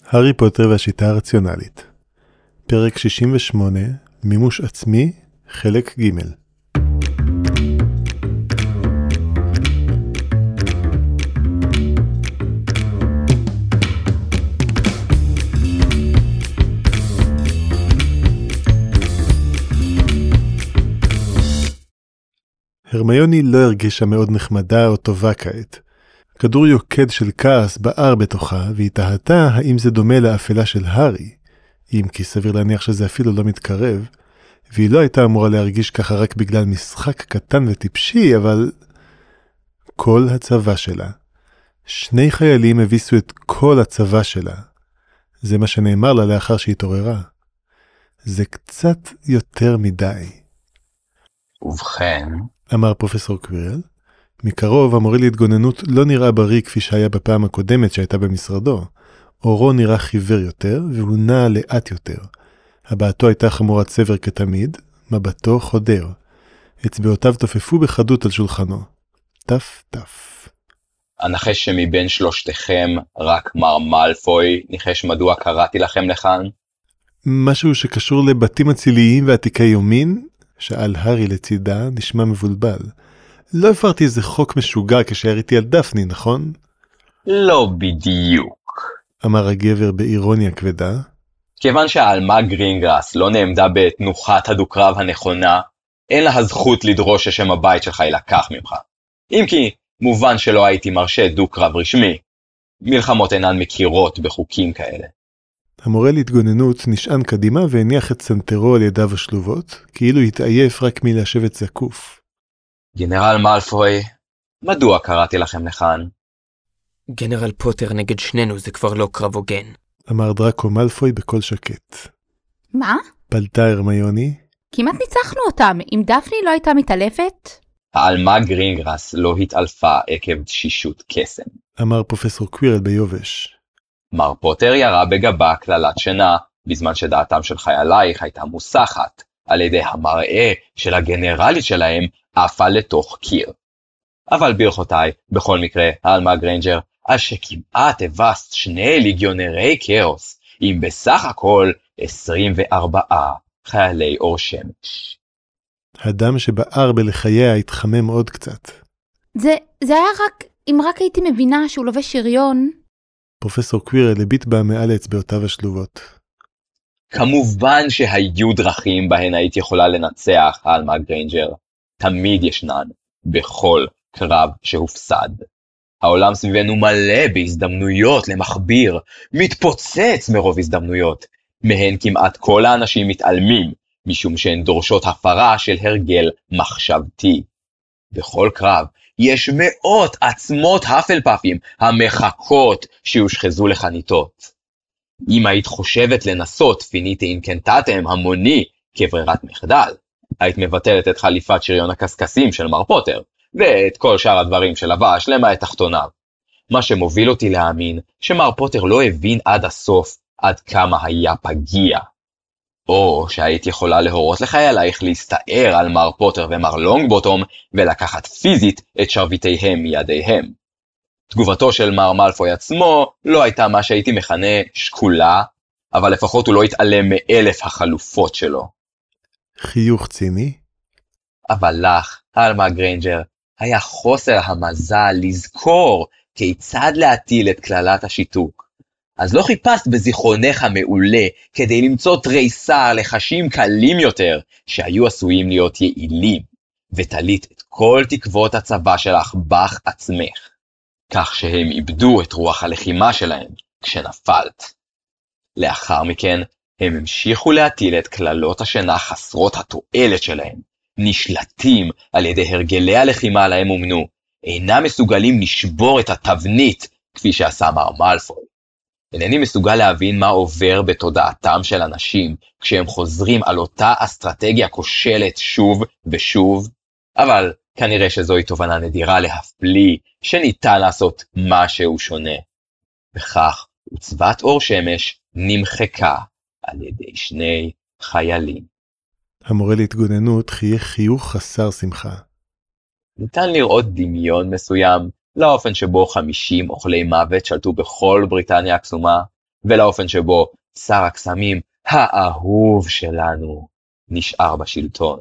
הארי פוטר והשיטה הרציונלית. פרק 68, מימוש עצמי, חלק ג'. הרמיוני לא הרגישה מאוד נחמדה או טובה כעת. כדור יוקד של כעס בער בתוכה, והיא תהתה האם זה דומה לאפלה של הארי, אם כי סביר להניח שזה אפילו לא מתקרב, והיא לא הייתה אמורה להרגיש ככה רק בגלל משחק קטן וטיפשי, אבל כל הצבא שלה. 2 חיילים הביסו את כל הצבא שלה. זה מה שנאמר לה לאחר שהתעוררה. זה קצת יותר מדי. ובכן, אמר פרופסור קווירל. מקרוב המורה להתגוננות לא נראה בריא כפי שהיה בפעם הקודמת שהייתה במשרדו. אורו נראה חיוור יותר והוא נע לאט יותר. הבעתו הייתה חמורת סבר כתמיד, מבטו חודר. אצבעותיו תופפו בחדות על שולחנו. טף טף. הנחש שמבין שלושתכם רק מר מאלפוי ניחש מדוע קראתי לכם לכאן? משהו שקשור לבתים אציליים ועתיקי יומין? שאל הארי לצידה, נשמע מבולבל. לא הפרתי איזה חוק משוגע כשהייתי על דפני, נכון? לא בדיוק. אמר הגבר באירוניה כבדה. כיוון שהעלמה גרינגראס לא נעמדה בתנוחת הדו-קרב הנכונה, אין לה הזכות לדרוש ששם הבית שלך ילקח ממך. אם כי, מובן שלא הייתי מרשה דו-קרב רשמי. מלחמות אינן מכירות בחוקים כאלה. המורה להתגוננות נשען קדימה והניח את סנטרו על ידיו השלובות, כאילו התעייף רק מלשבת זקוף. גנרל מאלפוי, מדוע קראתי לכם לכאן? גנרל פוטר נגד שנינו זה כבר לא קרב הוגן. אמר דראקו מאלפוי בקול שקט. מה? פלטה הרמיוני. כמעט ניצחנו אותם, אם דפני לא הייתה מתעלפת? העלמה גרינגראס לא התעלפה עקב תשישות קסם. אמר פרופסור קווירל ביובש. מר פוטר ירה בגבה כללת שינה, בזמן שדעתם של חיילייך הייתה מוסחת, על ידי המראה של הגנרלית שלהם עפה לתוך קיר. אבל ברכותיי, בכל מקרה, העלמה גריינג'ר, על שכמעט הבסת 2 ליגיונרי כאוס, עם בסך הכל 24 חיילי אור שמש. הדם שבער בלחייה התחמם עוד קצת. זה היה רק, אם רק הייתי מבינה שהוא לובש שריון. פרופסור קווירל הביט בה מעל אצבעותיו השלובות. כמובן שהיו דרכים בהן היית יכולה לנצח, העלמה גריינג'ר. תמיד ישנן, בכל קרב שהופסד. העולם סביבנו מלא בהזדמנויות למחביר, מתפוצץ מרוב הזדמנויות. מהן כמעט כל האנשים מתעלמים, משום שהן דורשות הפרה של הרגל מחשבתי. בכל קרב יש מאות עצמות הפלפפים המחכות שיושחזו לחניתות. אם היית חושבת לנסות פיניטה אינקנטטם המוני כברירת מחדל, היית מבטלת את חליפת שריון הקסקסים של מר פוטר, ואת כל שאר הדברים שלבש למעט תחתוניו. מה שמוביל אותי להאמין שמר פוטר לא הבין עד הסוף עד כמה היה פגיע. או שהיית יכולה להורות לחיילייך להסתער על מר פוטר ומר לונגבוטום ולקחת פיזית את שרביטיהם מידיהם. תגובתו של מר מאלפוי עצמו לא הייתה מה שהייתי מכנה שקולה, אבל לפחות הוא לא התעלם מ1000 החלופות שלו. חיוך ציני. אבל לך, העלמה גריינג'ר, היה חוסר המזל לזכור כיצד להטיל את כללת השיתוק. אז לא חיפשת בזיכרונך מעולה כדי למצוא תריסר לחשים קלים יותר שהיו עשויים להיות יעילים, ותלית את כל תקוות הצבא שלך בך עצמך, כך שהם איבדו את רוח הלחימה שלהם כשנפלת. לאחר מכן הם המשיכו להטיל את כללות השינה חסרות התועלת שלהם, נשלטים על ידי הרגלי הלחימה להם אומנו, אינם מסוגלים לשבור את התבנית כפי שעשה מר מאלפוי. אינני מסוגל להבין מה עובר בתודעתם של אנשים כשהם חוזרים על אותה אסטרטגיה כושלת שוב ושוב, אבל כנראה שזוהי תובנה נדירה להפליא שניתן לעשות משהו שונה. וכך עוצבת אור שמש נמחקה על ידי 2 חיילים. המורה להתגוננות חייך חיוך חסר שמחה. ניתן לראות דמיון מסוים לאופן שבו 50 אוכלי מוות שלטו בכל בריטניה הקסומה, ולאופן שבו שר הקסמים האהוב שלנו נשאר בשלטון.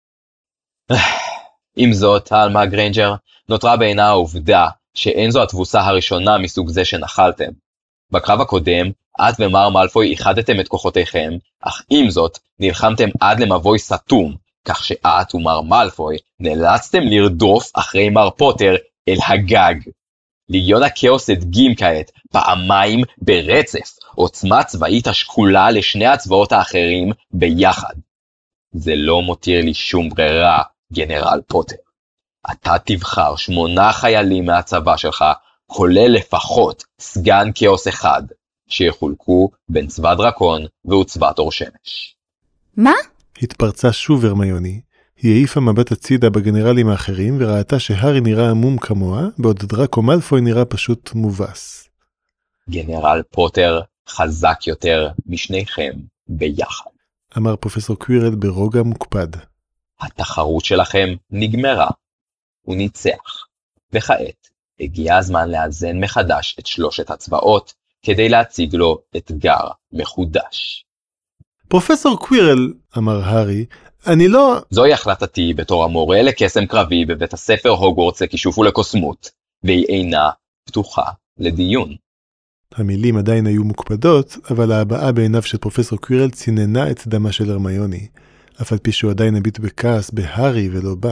עם זאת, אלמה גריינג'ר, נותרה בעינה העובדה שאין זו התבוסה הראשונה מסוג זה שנחלתם. בקרב הקודם, את ומר מאלפוי איחדתם את כוחותיכם, אך עם זאת, נלחמתם עד למבוי סתום, כך שאת ומר מאלפוי נאלצתם לרדוף אחרי מר פוטר אל הגג. ליגיון הקאוס הדגים כעת פעמיים ברצף, עוצמה צבאית השקולה לשני הצבאות האחרים ביחד. זה לא מותיר לי שום ברירה, גנרל פוטר. אתה תבחר 8 חיילים מהצבא שלך, כולל לפחות סגן קאוס אחד, שיחולקו בין צבא דרקון ועוצבת אור שמש. מה? התפרצה שוב הרמיוני. היא העיפה מבט הצידה בגנרלים האחרים וראתה שהארי נראה עמום כמוה, בעוד דראקו מאלפוי נראה פשוט מובס. גנרל פוטר חזק יותר משניכם ביחד. אמר פרופסור קווירל ברוגע מוקפד. התחרות שלכם נגמרה. הוא ניצח. וכעת הגיע הזמן לאזן מחדש את 3 הצבאות, כדי להציג לו אתגר מחודש. פרופסור קווירל, אמר הארי, אני לא... זוהי החלטתי בתור המורה לקסם קרבי בבית הספר הוגוורטס לכישוף ולקוסמות, והיא אינה פתוחה לדיון. המילים עדיין היו מוקפדות, אבל ההבעה בעיניו של פרופסור קווירל ציננה את דמה של הרמיוני, אף על פי שהוא עדיין הביט בכעס בהארי ולא בה.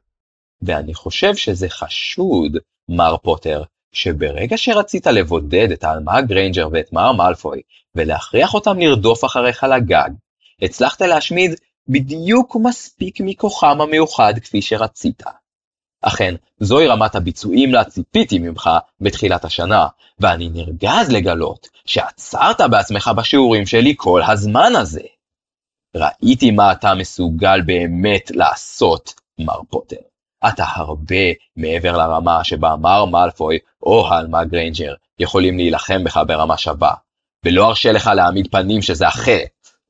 ואני חושב שזה חשוד, מר פוטר, שברגע שרצית לבודד את אלמה גריינג'ר ואת מר מאלפוי, ולהכריח אותם לרדוף אחריך לגג, הצלחת להשמיד בדיוק מספיק מכוחם המיוחד כפי שרצית. אכן, זוהי רמת הביצועים לה ציפיתי ממך בתחילת השנה, ואני נרגז לגלות שעצרת בעצמך בשיעורים שלי כל הזמן הזה. ראיתי מה אתה מסוגל באמת לעשות, מר פוטר. אתה הרבה מעבר לרמה שבה מר מאלפוי או אלמה גריינג'ר יכולים להילחם בך ברמה שווה, ולא ארשה לך להעמיד פנים שזה אחרת.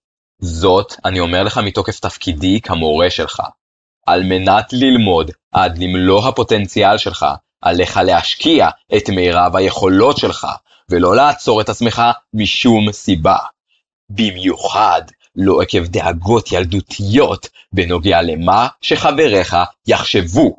זאת אני אומר לך מתוקף תפקידי כמורה שלך. על מנת ללמוד עד למלוא הפוטנציאל שלך, עליך להשקיע את מירב היכולות שלך, ולא לעצור את עצמך משום סיבה. במיוחד לא עקב דאגות ילדותיות בנוגע למה שחבריך יחשבו.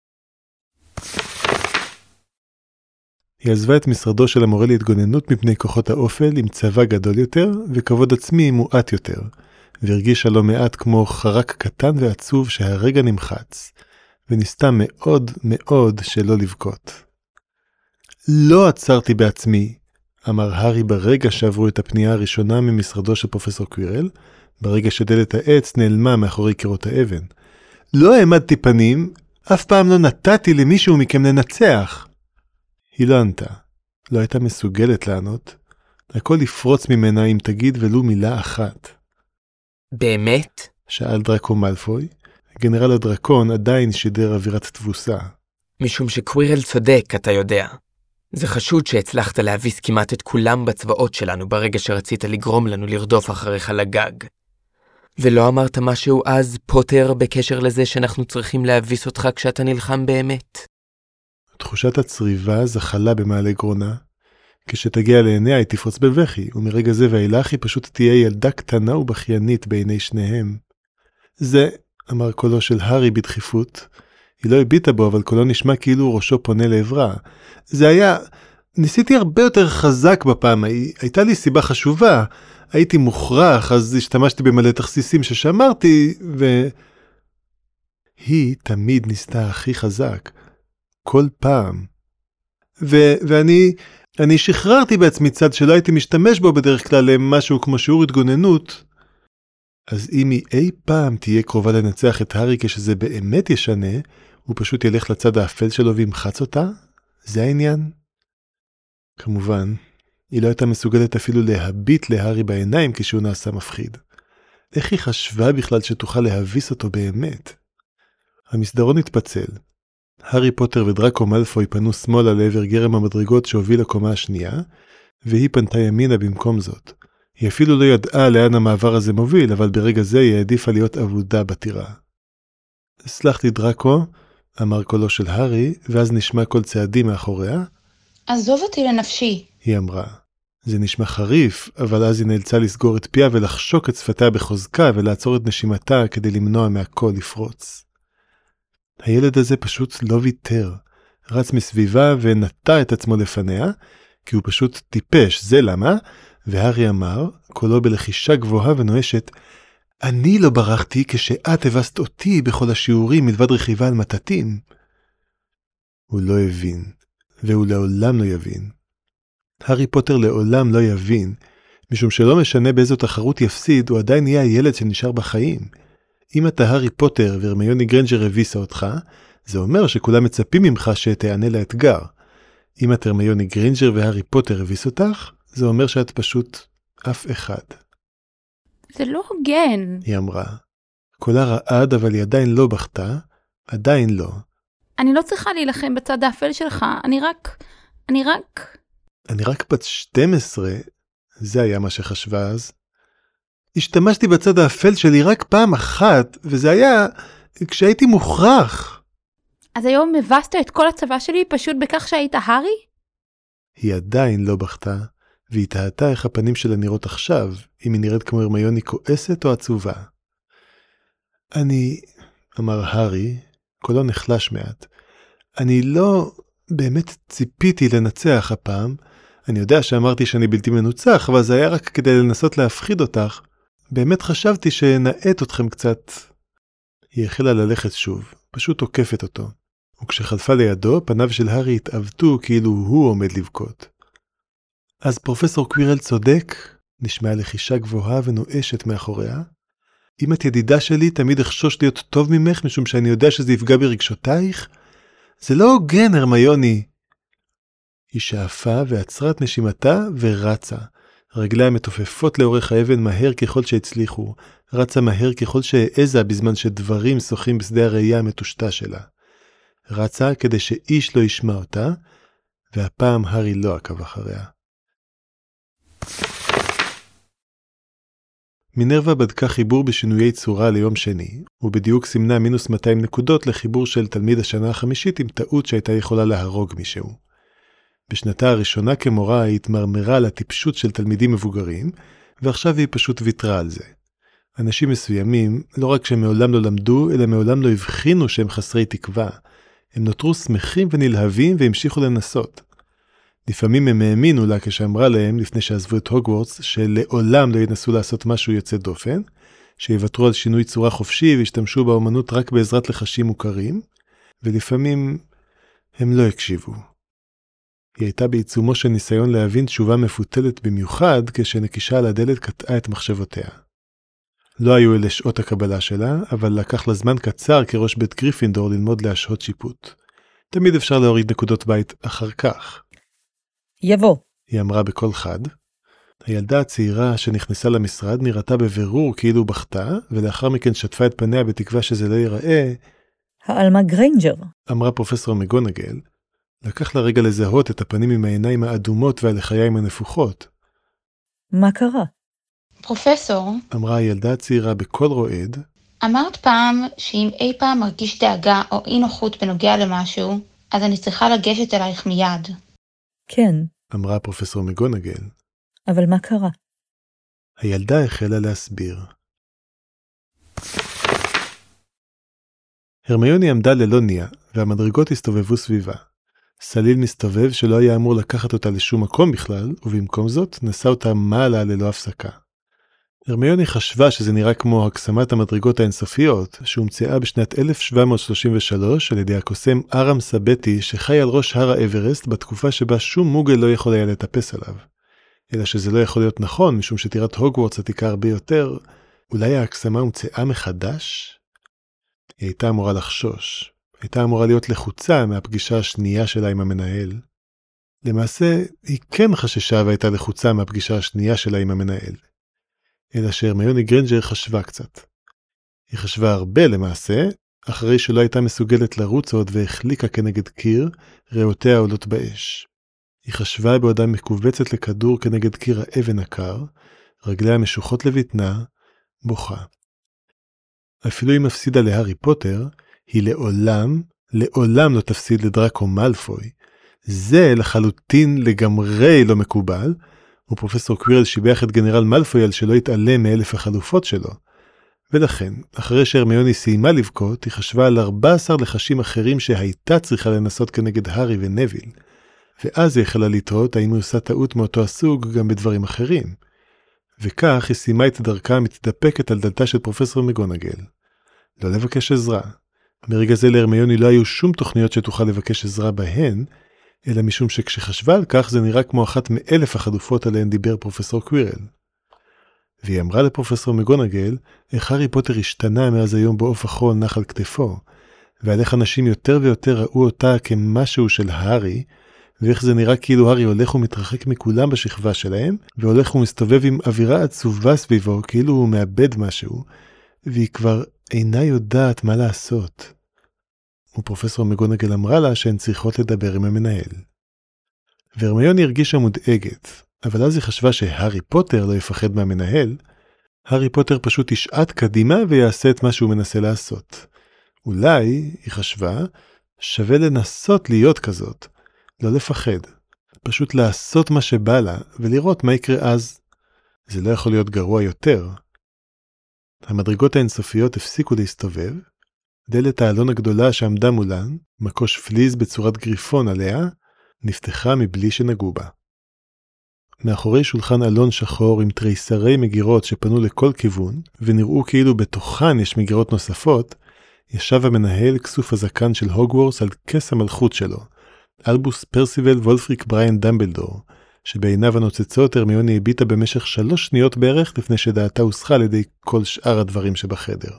היא עזבה את משרדו של המורה להתגוננות מפני כוחות האופל עם צבא גדול יותר וכבוד עצמי מועט יותר, והרגישה לא מעט כמו חרק קטן ועצוב שהרגע נמחץ, וניסתה מאוד מאוד שלא לבכות. לא עצרתי בעצמי, אמר הארי ברגע שעברו את הפנייה הראשונה ממשרדו של פרופסור קווירל, ברגע שדלת העץ נעלמה מאחורי קירות האבן. לא העמדתי פנים, אף פעם לא נתתי למישהו מכם לנצח. היא לא ענתה, לא הייתה מסוגלת לענות, הכל יפרוץ ממנה אם תגיד ולו מילה אחת. באמת? שאל דראקו מאלפוי. גנרל הדרקון עדיין שידר אווירת תבוסה. משום שקווירל צודק, אתה יודע. זה חשוד שהצלחת להביס כמעט את כולם בצבאות שלנו ברגע שרצית לגרום לנו לרדוף אחריך לגג. ולא אמרת משהו אז, פוטר, בקשר לזה שאנחנו צריכים להביס אותך כשאתה נלחם באמת? תחושת הצריבה זחלה במעלה גרונה. כשתגיע לעיניה היא תפרוץ בבכי, ומרגע זה ואילך היא פשוט תהיה ילדה קטנה ובכיינית בעיני שניהם. זה, אמר קולו של הארי בדחיפות. היא לא הביטה בו, אבל קולו נשמע כאילו ראשו פונה לעברה. זה היה... ניסיתי הרבה יותר חזק בפעם, הייתה לי סיבה חשובה. הייתי מוכרח, אז השתמשתי במלא תכסיסים ששמרתי, היא תמיד ניסתה הכי חזק. כל פעם. ואני שחררתי בעצמי צד שלא הייתי משתמש בו בדרך כלל למשהו כמו שיעור התגוננות. אז אם היא אי פעם תהיה קרובה לנצח את הארי כשזה באמת ישנה, הוא פשוט ילך לצד האפל שלו וימחץ אותה? זה העניין? כמובן, היא לא הייתה מסוגלת אפילו להביט להארי בעיניים כשהוא נעשה מפחיד. איך היא חשבה בכלל שתוכל להביס אותו באמת? המסדרון התפצל. הארי פוטר ודראקו מאלפוי פנו שמאלה לעבר גרם המדרגות שהוביל לקומה השנייה, והיא פנתה ימינה במקום זאת. היא אפילו לא ידעה לאן המעבר הזה מוביל, אבל ברגע זה היא העדיפה להיות עבודה בטירה. סלח לי דראקו, אמר קולו של הארי, ואז נשמע כל צעדים מאחוריה. עזוב אותי לנפשי. היא אמרה. זה נשמע חריף, אבל אז היא נאלצה לסגור את פיה ולחשוק את שפתיה בחוזקה ולעצור את נשימתה כדי למנוע מהקול לפרוץ. הילד הזה פשוט לא ויתר, רץ מסביבה ונטע את עצמו לפניה, כי הוא פשוט טיפש, זה למה? והארי אמר, קולו בלחישה גבוהה ונואשת, אני לא ברחתי כשאת הבסת אותי בכל השיעורים מלבד רכיבה על מטטים. הוא לא הבין, והוא לעולם לא יבין. הארי פוטר לעולם לא יבין, משום שלא משנה באיזו תחרות יפסיד, הוא עדיין יהיה הילד שנשאר בחיים. אם אתה הארי פוטר והרמיוני גרנג'ר הביסה אותך, זה אומר שכולם מצפים ממך שתענה לאתגר. אם את הרמיוני גרנג'ר והארי פוטר הביס אותך, זה אומר שאת פשוט אף אחד. זה לא הוגן. היא אמרה. קולה רעד, אבל היא עדיין לא בכתה, עדיין לא. אני לא צריכה להילחם בצד האפל שלך, אני רק בת 12, זה היה מה שחשבה אז. השתמשתי בצד האפל שלי רק פעם אחת, וזה היה כשהייתי מוכרח. אז היום הבסת את כל הצבא שלי פשוט בכך שהיית הארי? היא עדיין לא בכתה, והיא תהתה איך הפנים שלה נראות עכשיו, אם היא נראית כמו הרמיוני כועסת או עצובה. אמר הארי, קולו נחלש מעט, אני לא באמת ציפיתי לנצח הפעם, אני יודע שאמרתי שאני בלתי מנוצח, אבל זה היה רק כדי לנסות להפחיד אותך. באמת חשבתי שנעט אתכם קצת. היא החלה ללכת שוב, פשוט עוקפת אותו. וכשחלפה לידו, פניו של הארי התעוותו כאילו הוא עומד לבכות. אז פרופסור קווירל צודק, נשמעה לחישה גבוהה ונואשת מאחוריה. אם את ידידה שלי, תמיד אחשוש להיות טוב ממך, משום שאני יודע שזה יפגע ברגשותייך. זה לא הוגן, הרמיוני. היא שאפה ועצרה את נשימתה ורצה. רגליה מתופפות לאורך האבן מהר ככל שהצליחו. רצה מהר ככל שהעזה בזמן שדברים שוחים בשדה הראייה המטושטה שלה. רצה כדי שאיש לא ישמע אותה, והפעם הארי לא עקב אחריה. מינרווה בדקה חיבור בשינויי צורה ליום שני, ובדיוק סימנה מינוס 200 נקודות לחיבור של תלמיד השנה החמישית עם טעות שהייתה יכולה להרוג מישהו. בשנתה הראשונה כמורה היא התמרמרה על הטיפשות של תלמידים מבוגרים, ועכשיו היא פשוט ויתרה על זה. אנשים מסוימים, לא רק שהם מעולם לא למדו, אלא מעולם לא הבחינו שהם חסרי תקווה. הם נותרו שמחים ונלהבים והמשיכו לנסות. לפעמים הם האמינו לה כשאמרה להם, לפני שעזבו את הוגוורטס, שלעולם לא ינסו לעשות משהו יוצא דופן, שיוותרו על שינוי צורה חופשי והשתמשו באומנות רק בעזרת לחשים מוכרים, ולפעמים הם לא הקשיבו. היא הייתה בעיצומו של ניסיון להבין תשובה מפותלת במיוחד, כשנקישה על הדלת קטעה את מחשבותיה. לא היו אלה שעות הקבלה שלה, אבל לקח לה זמן קצר כראש בית גריפינדור ללמוד להשהות שיפוט. תמיד אפשר להוריד נקודות בית אחר כך. יבוא. היא אמרה בקול חד. הילדה הצעירה שנכנסה למשרד נראתה בבירור כאילו בכתה, ולאחר מכן שטפה את פניה בתקווה שזה לא ייראה. העלמה גריינג'ר. אמרה פרופסור מגונגל. לקח לה רגע לזהות את הפנים עם העיניים האדומות והלחיים הנפוחות. מה קרה? פרופסור, אמרה הילדה הצעירה בקול רועד. אמרת פעם שאם אי פעם מרגיש דאגה או אי נוחות בנוגע למשהו, אז אני צריכה לגשת אלייך מיד. כן. אמרה פרופסור מגונגל. אבל מה קרה? הילדה החלה להסביר. הרמיוני עמדה ללא ניה, והמדרגות הסתובבו סביבה. סליל מסתובב שלא היה אמור לקחת אותה לשום מקום בכלל, ובמקום זאת נסע אותה מעלה ללא הפסקה. הרמיוני חשבה שזה נראה כמו הקסמת המדרגות האינסופיות, שהומצאה בשנת 1733 על ידי הקוסם ארם סבתי שחי על ראש הר האברסט בתקופה שבה שום מוגל לא יכול היה לטפס עליו. אלא שזה לא יכול להיות נכון, משום שטירת הוגוורטס עתיקה הרבה יותר. אולי ההקסמה הומצאה מחדש? היא הייתה אמורה לחשוש. הייתה אמורה להיות לחוצה מהפגישה השנייה שלה עם המנהל. למעשה, היא כן חששה והייתה לחוצה מהפגישה השנייה שלה עם המנהל. אלא שהרמיוני גרנג'ר חשבה קצת. היא חשבה הרבה למעשה, אחרי שלא הייתה מסוגלת לרוץ עוד והחליקה כנגד קיר, ריאותיה עולות באש. היא חשבה בעודה מקובצת לכדור כנגד קיר האבן הקר, רגליה משוחות לבטנה, בוכה. אפילו אם הפסידה להארי פוטר, היא לעולם לא תפסיד לדרקו מאלפוי. זה לחלוטין לגמרי לא מקובל, ופרופסור קווירל שיבח את גנרל מאלפוי על שלא התעלם מאלף החלופות שלו. ולכן, אחרי שהרמיוני סיימה לבכות, היא חשבה על 14 לחשים אחרים שהייתה צריכה לנסות כנגד הארי ונביל. ואז היא החלה לתהות האם היא עושה טעות מאותו הסוג גם בדברים אחרים. וכך היא סיימה את דרכה המתדפקת על דלתה של פרופסור מגונגל. לא לבקש עזרה. מרגע זה להרמיוני לא היו שום תוכניות שתוכל לבקש עזרה בהן, אלא משום שכשחשבה על כך זה נראה כמו אחת מאלף החלופות עליהן דיבר פרופסור קווירל. והיא אמרה לפרופסור מגונגל איך הארי פוטר השתנה מאז היום בעוף החול נח על כתפו, ועל איך אנשים יותר ויותר ראו אותה כמשהו של הארי, ואיך זה נראה כאילו הארי הולך ומתרחק מכולם בשכבה שלהם, והולך ומסתובב עם אווירה עצובה סביבו כאילו הוא מאבד משהו, והיא כבר אינה יודעת מה לעשות. ופרופסור מגונגל אמרה לה שהן צריכות לדבר עם המנהל. והרמיוני הרגישה מודאגת, אבל אז היא חשבה שהארי פוטר לא יפחד מהמנהל. הארי פוטר פשוט ישעט קדימה ויעשה את מה שהוא מנסה לעשות. אולי, היא חשבה, שווה לנסות להיות כזאת, לא לפחד, פשוט לעשות מה שבא לה ולראות מה יקרה אז. זה לא יכול להיות גרוע יותר. המדרגות האינסופיות הפסיקו להסתובב, דלת העלון הגדולה שעמדה מולן, מקוש פליז בצורת גריפון עליה, נפתחה מבלי שנגעו בה. מאחורי שולחן אלון שחור עם תריסרי מגירות שפנו לכל כיוון, ונראו כאילו בתוכן יש מגירות נוספות, ישב המנהל כסוף הזקן של הוגוורטס על כס המלכות שלו, אלבוס פרסיבל וולפריק בריין דמבלדור, שבעיניו הנוצצות הרמיוני הביטה במשך 3 שניות בערך לפני שדעתה הוסחה על ידי כל שאר הדברים שבחדר.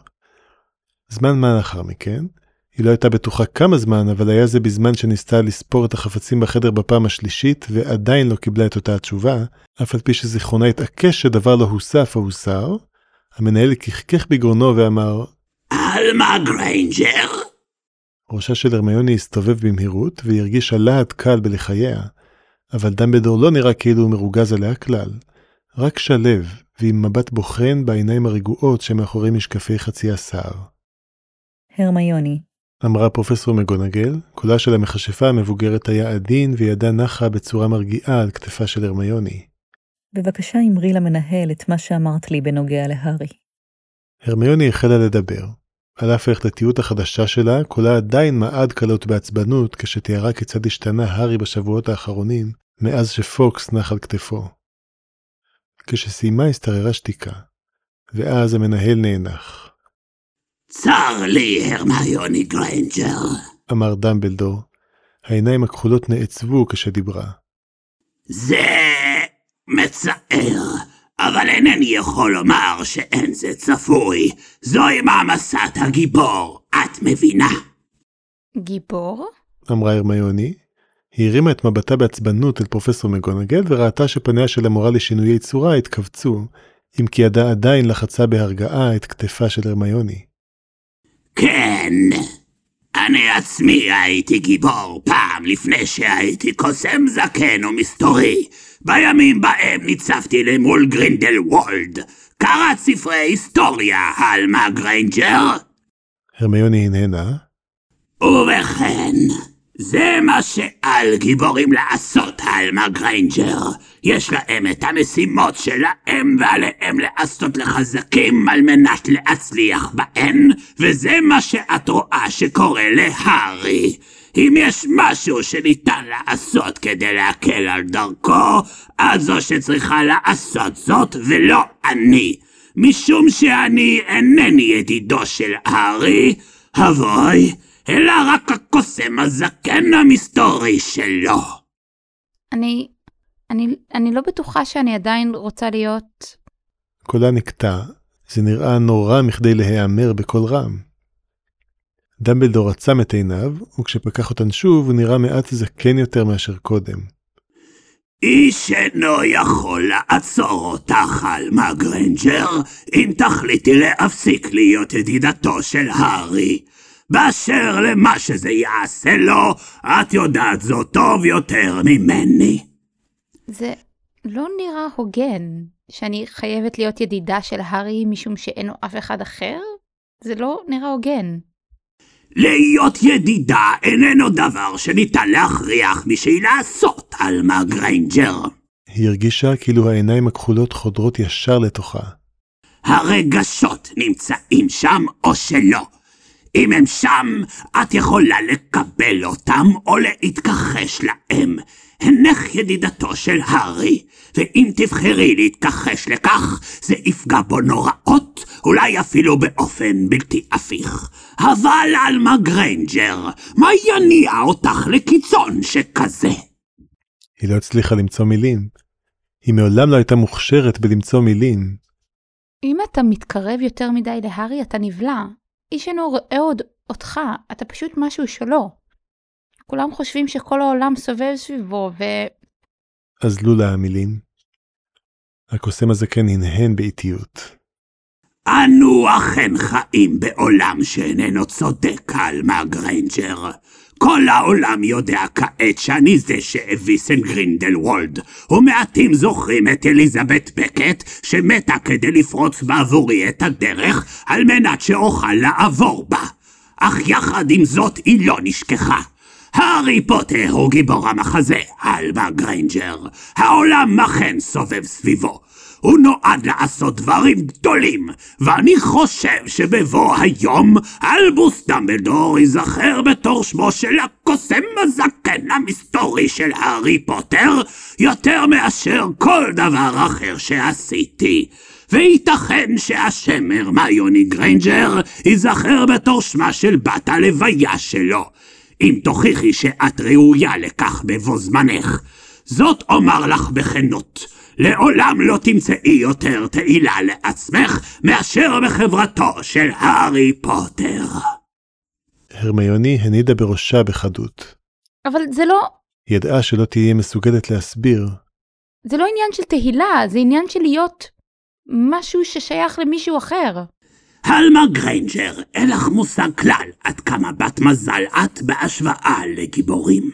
זמן מה לאחר מכן, היא לא הייתה בטוחה כמה זמן, אבל היה זה בזמן שניסתה לספור את החפצים בחדר בפעם השלישית, ועדיין לא קיבלה את אותה התשובה, אף על פי שזיכרונה התעקש שדבר לא הוסף או הוסר. המנהל כחכך בגרונו ואמר, אלמה גריינג'ר? ראשה של הרמיוני הסתובב במהירות, והיא הרגישה להט קל בלחייה, אבל דמבלדור לא נראה כאילו הוא מרוגז עליה כלל, רק שלב, ועם מבט בוחן בעיניים הרגועות שמאחורי משקפי חצי השיער. הרמיוני. אמרה פרופסור מגונגל, קולה של המכשפה המבוגרת היה עדין וידה נחה בצורה מרגיעה על כתפה של הרמיוני. בבקשה אמרי למנהל את מה שאמרת לי בנוגע להארי. הרמיוני החלה לדבר. על אף ההחלטיות החדשה שלה, קולה עדיין מעד קלות בעצבנות כשתיארה כיצד השתנה הארי בשבועות האחרונים מאז שפוקס נח על כתפו. כשסיימה הסתררה שתיקה, ואז המנהל נאנח. צר לי, הרמיוני גריינג'ר, אמר דמבלדור. העיניים הכחולות נעצבו כשדיברה. זה מצער, אבל אינני יכול לומר שאין זה צפוי. זוהי מעמסת הגיבור, את מבינה? גיבור? אמרה הרמיוני. היא הרימה את מבטה בעצבנות אל פרופסור מגונגל וראתה שפניה של המורה לשינויי צורה התכווצו, אם כי ידה עדיין לחצה בהרגעה את כתפה של הרמיוני. כן, אני עצמי הייתי גיבור פעם לפני שהייתי קוסם זקן ומסתורי, בימים בהם ניצבתי למול גרינדלוולד. קראת ספרי היסטוריה, אלמה גריינג'ר? הרמיוני הנהנה. ובכן, זה מה שעל גיבורים לעשות, אלמה גריינג'ר. יש להם את המשימות שלהם ועליהם לעשות לחזקים על מנת להצליח בהן, וזה מה שאת רואה שקורה להארי. אם יש משהו שניתן לעשות כדי להקל על דרכו, אז זו שצריכה לעשות זאת ולא אני, משום שאני אינני ידידו של הארי, אבוי, אלא רק הקוסם הזקן המסתורי שלו. אני לא בטוחה שאני עדיין רוצה להיות... קולה נקטע, זה נראה נורא מכדי להיאמר בקול רם. דמבלדור עצם את עיניו, וכשפקח אותן שוב הוא נראה מעט זקן יותר מאשר קודם. איש אינו יכול לעצור אותך, אלמה גריינג'ר, אם תחליטי להפסיק להיות ידידתו של הארי. באשר למה שזה יעשה לו, את יודעת זאת טוב יותר ממני. זה לא נראה הוגן שאני חייבת להיות ידידה של הארי משום שאינו אף אחד אחר? זה לא נראה הוגן. להיות ידידה איננו דבר שניתן להכריח מישהי לעשות, אלמה גריינג'ר. היא הרגישה כאילו העיניים הכחולות חודרות ישר לתוכה. הרגשות נמצאים שם או שלא. אם הם שם, את יכולה לקבל אותם או להתכחש להם. הנך ידידתו של הארי, ואם תבחרי להתכחש לכך, זה יפגע בו נוראות, אולי אפילו באופן בלתי הפיך. אבל אלמה גריינג'ר, מה יניע אותך לקיצון שכזה? היא לא הצליחה למצוא מילים. היא מעולם לא הייתה מוכשרת בלמצוא מילים. אם אתה מתקרב יותר מדי להארי, אתה נבלע. איש אינו רואה עוד אותך, אתה פשוט משהו שלו. כולם חושבים שכל העולם סובב סביבו, אזלו לה המילים. הקוסם הזקן הנהן באיטיות. אנו אכן חיים בעולם שאיננו צודק, אלמה גריינג'ר. כל העולם יודע כעת שאני זה שהביס את גרינדלוולד, ומעטים זוכרים את אליזבת בקט שמתה כדי לפרוץ בעבורי את הדרך על מנת שאוכל לעבור בה. אך יחד עם זאת היא לא נשכחה. הארי פוטר הוא גיבור המחזה, אלמה גריינג'ר. העולם אכן סובב סביבו. הוא נועד לעשות דברים גדולים, ואני חושב שבבוא היום אלבוס דמבלדור ייזכר בתור שמו של הקוסם הזקן המסתורי של הארי פוטר, יותר מאשר כל דבר אחר שעשיתי. וייתכן שהשם הרמיוני גריינג'ר ייזכר בתור שמה של בת הלוויה שלו, אם תוכיחי שאת ראויה לכך בבוא זמנך. זאת אומר לך בכנות, לעולם לא תמצאי יותר תהילה לעצמך מאשר בחברתו של הארי פוטר. הרמיוני הנידה בראשה בחדות. אבל זה לא... היא ידעה שלא תהיה מסוגלת להסביר. זה לא עניין של תהילה, זה עניין של להיות משהו ששייך למישהו אחר. אלמה גריינג'ר, אין לך מושג כלל עד כמה בת מזל את בהשוואה לגיבורים.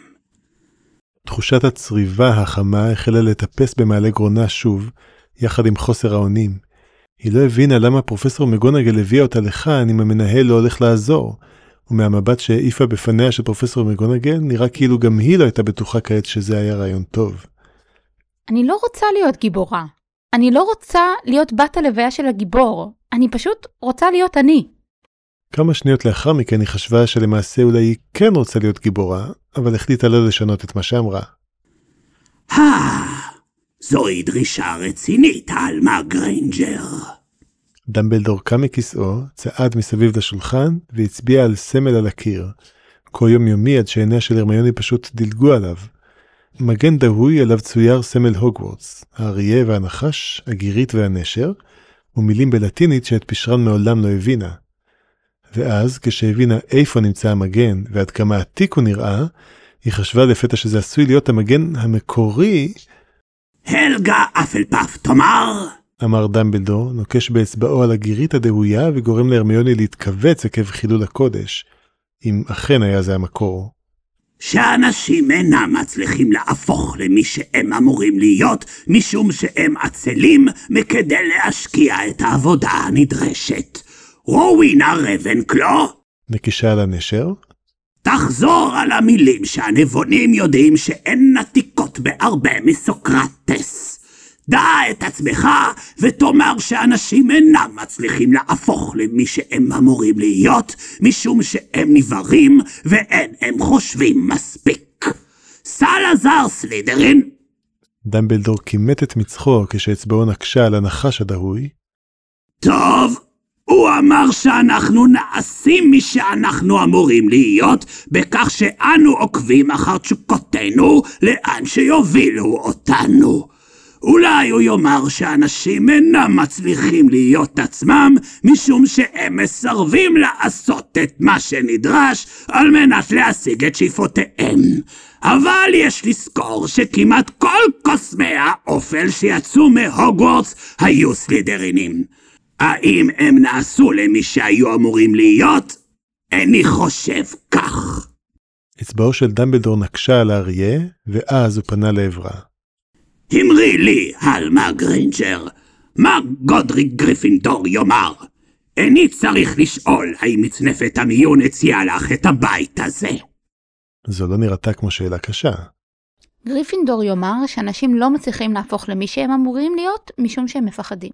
תחושת הצריבה החמה החלה לטפס במעלה גרונה שוב, יחד עם חוסר האונים. היא לא הבינה למה פרופסור מגונגל הביאה אותה לכאן אם המנהל לא הולך לעזור, ומהמבט שהעיפה בפניה של פרופסור מגונגל, נראה כאילו גם היא לא הייתה בטוחה כעת שזה היה רעיון טוב. אני לא רוצה להיות גיבורה. אני לא רוצה להיות בת הלוויה של הגיבור. אני פשוט רוצה להיות אני. כמה שניות לאחר מכן היא חשבה שלמעשה אולי היא כן רוצה להיות גיבורה, אבל החליטה לא לשנות את מה שאמרה. זוהי דרישה רצינית, אלמה גריינג'ר. דמבלדור קם מכיסאו, צעד מסביב לשולחן והצביע על סמל על הקיר. כה יומיומי עד שעיניה של הרמיוני פשוט דילגו עליו. מגן דהוי עליו צויר סמל הוגוורטס, האריה והנחש, הגירית והנשר, ומילים בלטינית שאת פשרן מעולם לא הבינה. ואז, כשהבינה איפה נמצא המגן ועד כמה עתיק הוא נראה, היא חשבה לפתע שזה עשוי להיות המגן המקורי. הלגה אפלפף, תאמר, אמר דמבלדור, נוקש באצבעו על הגירית הדהויה וגורם להרמיוני להתכווץ עקב חילול הקודש, אם אכן היה זה המקור. שאנשים אינם מצליחים להפוך למי שהם אמורים להיות, משום שהם עצלים מכדי להשקיע את העבודה הנדרשת. רוווינה רבנקלו? נקישה על הנשר? תחזור על המילים שהנבונים יודעים שהן עתיקות בהרבה מסוקרטס. דע את עצמך ותאמר שאנשים אינם מצליחים להפוך למי שהם אמורים להיות, משום שהם נברים ואין הם חושבים מספיק. סלאזר סלידרין? דמבלדור כימת את מצחו כשאצבעו נקשה על הנחש הדהוי. טוב, הוא אמר שאנחנו נעשים מי שאנחנו אמורים להיות, בכך שאנו עוקבים אחר תשוקותינו לאן שיובילו אותנו. אולי הוא יאמר שאנשים אינם מצליחים להיות עצמם, משום שהם מסרבים לעשות את מה שנדרש על מנת להשיג את שאיפותיהם. אבל יש לזכור שכמעט כל קוסמי האופל שיצאו מהוגוורטס היו סלידרינים. האם הם נעשו למי שהיו אמורים להיות? איני חושב כך. אצבעו של דמבלדור נקשה על האריה, ואז הוא פנה לעברה. אמרי לי, אלמה גריינג'ר, מה גודריק גריפינדור יאמר? איני צריך לשאול האם מצנפת המיון הציעה לך את הבית הזה. זו לא נראתה כמו שאלה קשה. גריפינדור יאמר שאנשים לא מצליחים להפוך למי שהם אמורים להיות משום שהם מפחדים.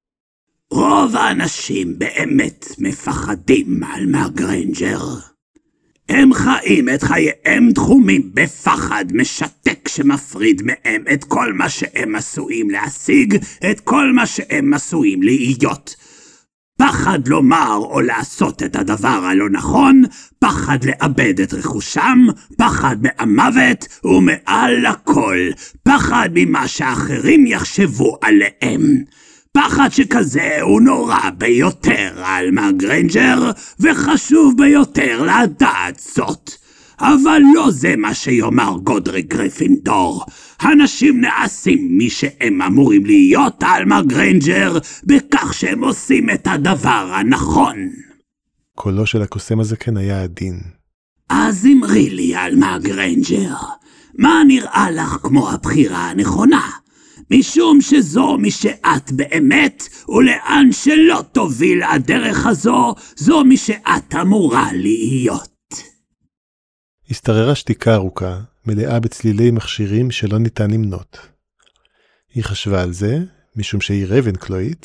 רוב האנשים באמת מפחדים אלמה גריינג'ר. הם חיים את חייהם תחומים בפחד משתק שמפריד מהם את כל מה שהם עשויים להשיג, את כל מה שהם עשויים להיות. פחד לומר או לעשות את הדבר הלא נכון, פחד לאבד את רכושם, פחד מהמוות, ומעל הכל, פחד ממה שאחרים יחשבו עליהם. פחד שכזה הוא נורא ביותר, אלמה גריינג'ר, וחשוב ביותר לדעת זאת. אבל לא זה מה שיאמר גודריק גריפינדור. אנשים נעשים מי שהם אמורים להיות, אלמה גריינג'ר, בכך שהם עושים את הדבר הנכון. קולו של הקוסם הזקן היה עדין. אז אמרי לי, אלמה גריינג'ר, מה נראה לך כמו הבחירה הנכונה? משום שזו מי שאת באמת, ולאן שלא תוביל הדרך הזו, זו מי שאת אמורה להיות. השתררה שתיקה ארוכה, מלאה בצלילי מכשירים שלא ניתן למנות. היא חשבה על זה, משום שהיא רייבנקלואית.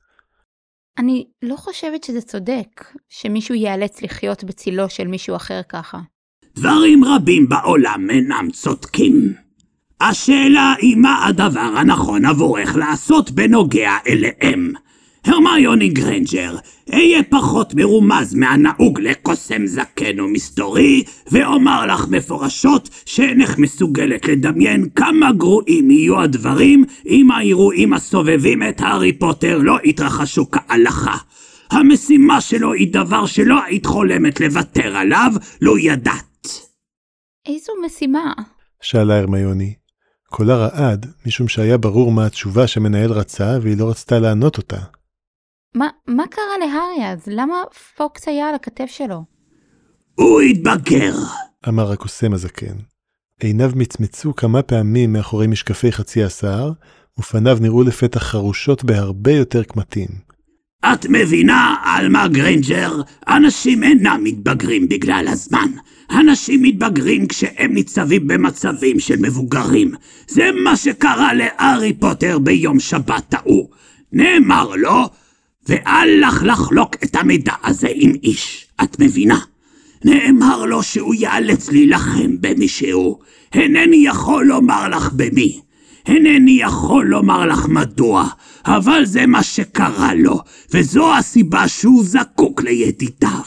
אני לא חושבת שזה צודק, שמישהו ייאלץ לחיות בצילו של מישהו אחר ככה. דברים רבים בעולם אינם צודקים. השאלה היא מה הדבר הנכון עבורך לעשות בנוגע אליהם. הרמיוני גריינג'ר, אהיה פחות מרומז מהנהוג לקוסם זקן ומסתורי, ואומר לך מפורשות שאינך מסוגלת לדמיין כמה גרועים יהיו הדברים אם האירועים הסובבים את הארי פוטר לא יתרחשו כהלכה. המשימה שלו היא דבר שלא היית חולמת לוותר עליו, לא ידעת. איזו משימה? שאלה הרמיוני. קולה רעד, משום שהיה ברור מה התשובה שמנהל רצה, והיא לא רצתה לענות אותה. מה קרה להארי אז? למה פוקס היה על הכתף שלו? הוא התבגר, אמר הקוסם הזקן. עיניו מצמצו כמה פעמים מאחורי משקפי חצי השיער, ופניו נראו לפתח חרושות בהרבה יותר קמטים. את מבינה, אלמה גריינג'ר, אנשים אינם מתבגרים בגלל הזמן. אנשים מתבגרים כשהם ניצבים במצבים של מבוגרים. זה מה שקרה להארי פוטר ביום שבת ההוא. נאמר לו, ואל לך לחלוק את המידע הזה עם איש, את מבינה? נאמר לו שהוא ייאלץ להילחם במישהו. אינני יכול לומר לך במי. אינני יכול לומר לך מדוע, אבל זה מה שקרה לו, וזו הסיבה שהוא זקוק לידידיו.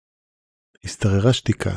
השתררה שתיקה.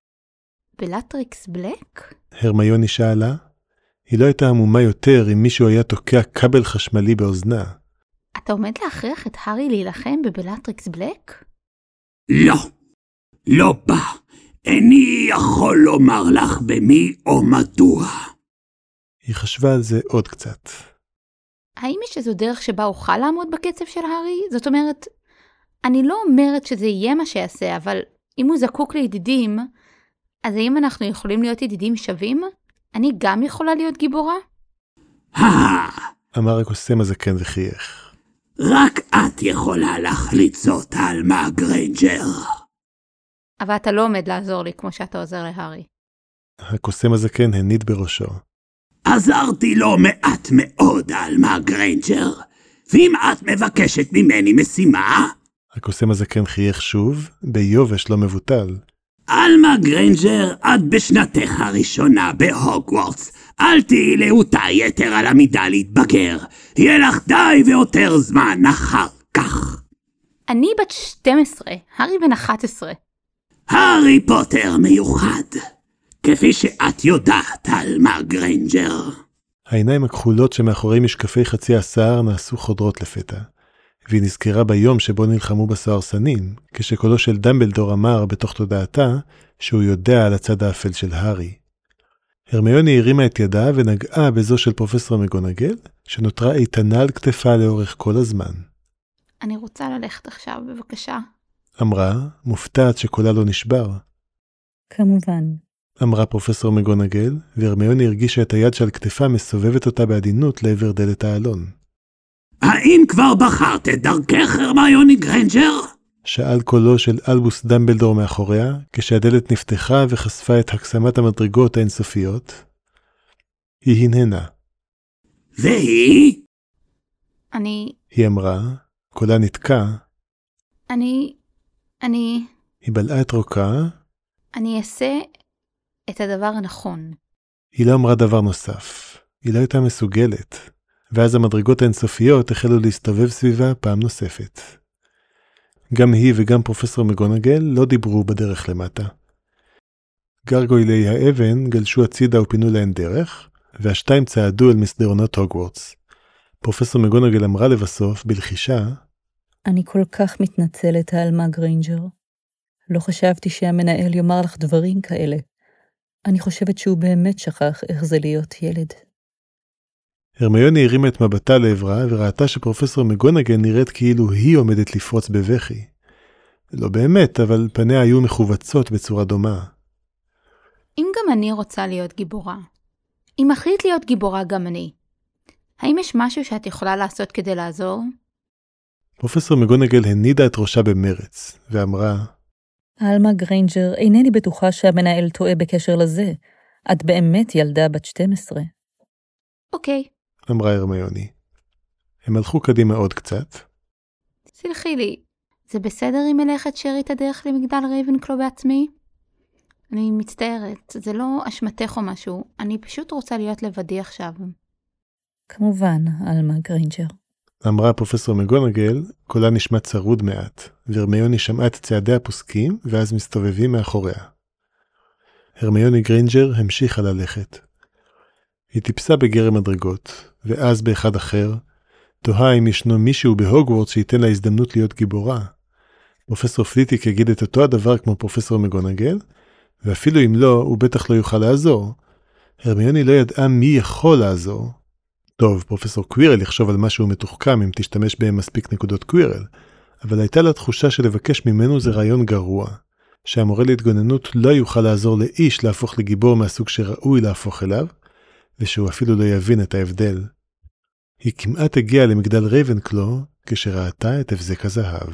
בלטריקס בלק? הרמיוני שאלה. היא לא הייתה עמומה יותר אם מישהו היה תוקע כבל חשמלי באוזנה. אתה עומד להכריח את הארי להילחם בבלטריקס בלק? לא, לא בא. איני יכול לומר לך במי או מדוע. היא חשבה על זה עוד קצת. האם יש איזו דרך שבה אוכל לעמוד בקצב של הארי? זאת אומרת, אני לא אומרת שזה יהיה מה שיעשה, אבל אם הוא זקוק לידידים, אז האם אנחנו יכולים להיות ידידים שווים? אני גם יכולה להיות גיבורה? אמר הקוסם הזקן וחייך. רק את יכולה להחליט זאת, אלמה גריינג'ר. אבל אתה לא עומד לעזור לי כמו שאתה עוזר להארי. הקוסם הזקן הניד בראשו. עזרתי לו מעט מאוד, אלמה גריינג'ר. ואם את מבקשת ממני משימה... הקוסם הזקן חייך שוב, ביובש לא מבוטל. אלמה גריינג'ר, את בשנתך הראשונה בהוגוורטס. אל תהי להוטה יתר על המידה להתבגר. יהיה לך די ויותר זמן אחר כך. אני בת 12, הארי בן 11. הארי פוטר מיוחד. כפי שאת יודעת, אלמה גריינג'ר. העיניים הכחולות שמאחורי משקפי חצי השיער נעשו חודרות לפתע, והיא נזכרה ביום שבו נלחמו בסוהרסנים, כשקולו של דמבלדור אמר בתוך תודעתה שהוא יודע על הצד האפל של הארי. הרמיוני הרימה את ידה ונגעה בזו של פרופסור מגונגל, שנותרה איתנה על כתפה לאורך כל הזמן. אני רוצה ללכת עכשיו, בבקשה. אמרה, מופתעת שקולה לא נשבר. כמובן. אמרה פרופסור מגונגל, והרמיוני הרגישה את היד שעל כתפה מסובבת אותה בעדינות לעבר דלת האלון. האם כבר בחרת את דרכך, הרמיוני גריינג'ר? שאל קולו של אלבוס דמבלדור מאחוריה, כשהדלת נפתחה וחשפה את הקסמת המדרגות האינסופיות. היא הנהנה. והיא? היא אמרה, קולה נתקע. היא בלעה את רוקה. אני אעשה את הדבר הנכון. היא לא אמרה דבר נוסף. היא לא הייתה מסוגלת. ואז המדרגות האינסופיות החלו להסתובב סביבה פעם נוספת. גם היא וגם פרופסור מגונגל לא דיברו בדרך למטה. גרגוילי האבן גלשו הצידה ופינו להן דרך, והשתיים צעדו אל מסדרונות הוגוורטס. פרופסור מגונגל אמרה לבסוף, בלחישה, אני כל כך מתנצלת, אלמה גריינג'ר. לא חשבתי שהמנהל יאמר לך דברים כאלה. אני חושבת שהוא באמת שכח איך זה להיות ילד. הרמיוני הרימה את מבטה לעברה, וראתה שפרופסור מגונגל נראית כאילו היא עומדת לפרוץ בבכי. לא באמת, אבל פניה היו מחובצות בצורה דומה. אם גם אני רוצה להיות גיבורה, אם אחליט להיות גיבורה גם אני, האם יש משהו שאת יכולה לעשות כדי לעזור? פרופסור מגונגל הנידה את ראשה במרץ, ואמרה, אלמה גריינג'ר, אינני בטוחה שהמנהל טועה בקשר לזה. את באמת ילדה בת 12. אוקיי. אמרה הרמיוני. הם הלכו קדימה עוד קצת. סלחי לי, זה בסדר אם אלך את שארית הדרך למגדל רייבנקלו בעצמי? אני מצטערת, זה לא אשמתך או משהו, אני פשוט רוצה להיות לבדי עכשיו. כמובן, אלמה גריינג'ר. אמרה פרופסור מגונגל, קולה נשמע צרוד מעט, והרמיוני שמעה את צעדי הפוסקים, ואז מסתובבים מאחוריה. הרמיוני גריינג'ר המשיכה ללכת. היא טיפסה בגרם מדרגות, ואז באחד אחר, תוהה אם ישנו מישהו בהוגוורטס שייתן לה הזדמנות להיות גיבורה. פרופסור פליטיק יגיד את אותו הדבר כמו פרופסור מגונגל, ואפילו אם לא, הוא בטח לא יוכל לעזור. הרמיוני לא ידעה מי יכול לעזור. טוב, פרופסור קווירל יחשוב על משהו מתוחכם אם תשתמש בהם מספיק נקודות קווירל, אבל הייתה לה תחושה שלבקש ממנו זה רעיון גרוע, שהמורה להתגוננות לא יוכל לעזור לאיש להפוך לגיבור מהסוג שראוי להפוך אליו, ושהוא אפילו לא יבין את ההבדל. היא כמעט הגיעה למגדל רייבנקלו כשראתה את הבזק הזהב.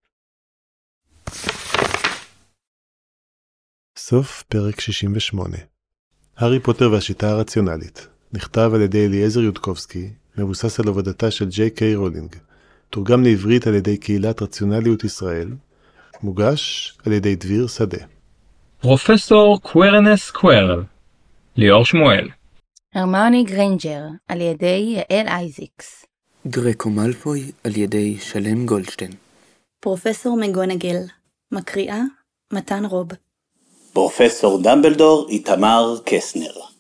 סוף פרק 68. הארי פוטר והשיטה הרציונלית. נכתב על ידי אליעזר יודקובסקי, מבוסס על עבודתה של ג'יי קיי רולינג. תורגם לעברית על ידי קהילת רציונליות ישראל. מוגש על ידי דביר שדה. פרופסור קווירנס קווירל, ליאור שמואל. הרמיוני גריינג'ר, על ידי יעל אייזיקס. דרקו מאלפוי, על ידי שלם גולדשטיין. פרופסור מגונגל, מקריאה מתן רוב. פרופסור דמבלדור איתמר קסנר.